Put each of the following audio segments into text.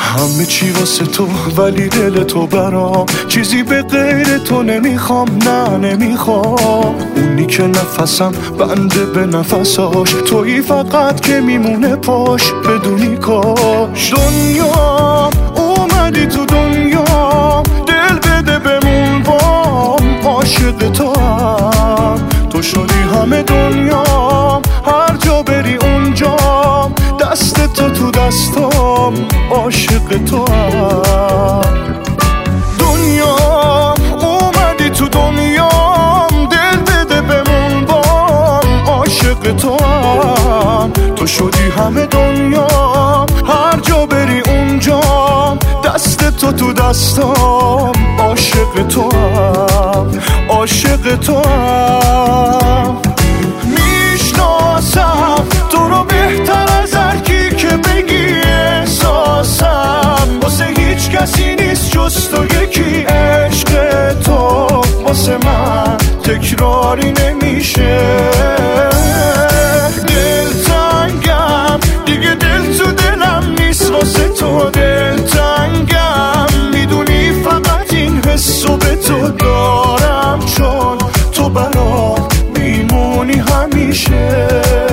همه چی واسه تو ولی دل تو برام چیزی به غیر تو نمیخوام، نه نمیخوام. اونی که نفسم بنده به نفساش، تویی فقط که میمونه پاش بدونی کاش. دنیا اومدی تو دنیا، دل بده بمون بام، عاشق تو هم تو شدی همه دنیا، هر جا بری اونجام، دست تو دستام، عاشق تو هم. دنیا اومدی تو دنیام، دل بده بمون بام، عاشق تو هم تو شدی همه دنیا، هر جا بری اونجام، دست تو دستام، عاشق تو هم، عاشق تو هم. میشناسم تو رو بهتر از هر کی که بگی احساسم، واسه هیچ کسی نیست جز تو یکی. عشق تو واسه من تکراری نمیشه، دلتنگم دیگه، دل تو دلم نیست واسه تو. دلتنگم میدونی فقط این حسو به تو دارم، چون تو برام میمونی همیشه.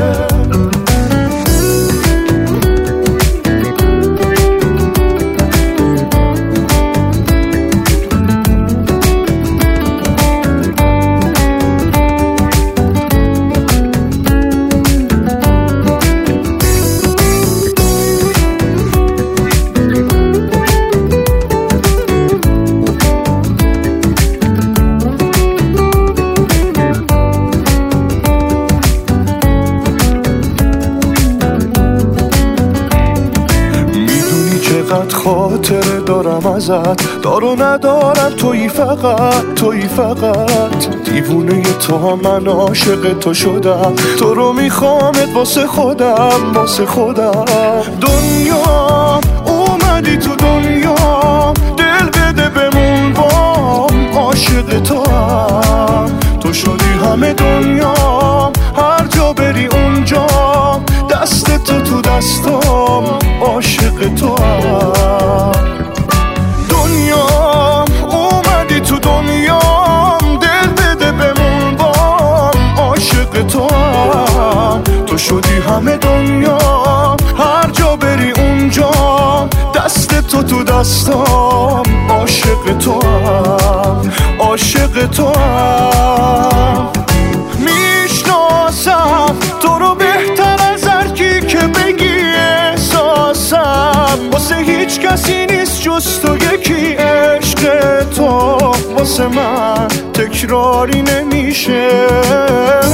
خاطره دارم ازت، دار و ندارم، تویی فقط، تویی فقط. دیوونه تو هم من عاشق تو شدم، تو رو میخوامت واسه خودم، واسه خودم. دنیا اومدی تو دنیا، دل بده بمون بام، عاشق تو هم تو شدی همه دنیا، هر جا بری اونجام، دست تو دستام، عاشق تو هم. دنیا اومدی تو دنیام، دل بده بمون بام، عاشق تو هم تو شدی همه دنیا، هر جا بری اونجام، دست تو دستام، عاشق تو هم، عاشق تو هم. میشناسم تو رو بهتر از هر کی که بگی احساسم، واسه هیچ کسی نیست جز تو یکی. عشق تو واسه من تکراری نمیشه،